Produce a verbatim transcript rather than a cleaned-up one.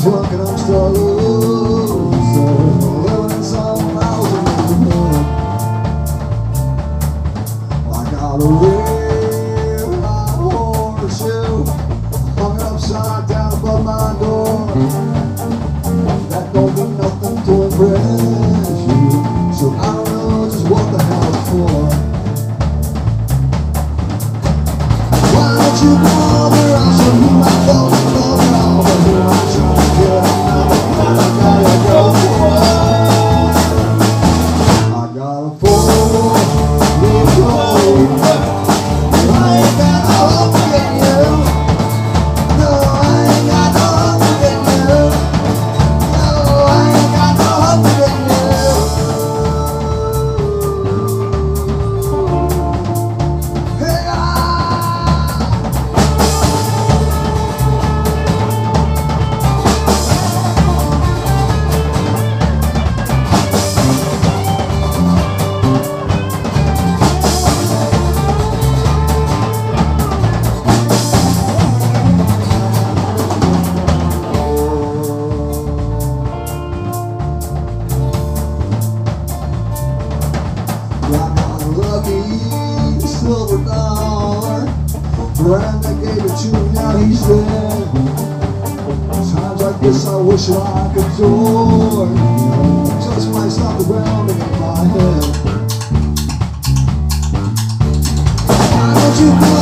working, I'm still a loser. Living in some house in the hood. I got a real high horseshoe hung upside down above my door. That don't do nothing to impress you, so I don't know just what the hell it's for. Why don't you bother? I'll show you my phone number. But here I'm trying to get out. I gotta go for it. I got a four-week old. I ain't got no hope to get you. No, I ain't got no hope to get you. No, I ain't got no hope to get you. Hey, ah! I got a lucky silver dollar. Brandon gave it to me, now he's dead. Times like this I wish I could soar. Just might stop the grounding in my head. Why don't you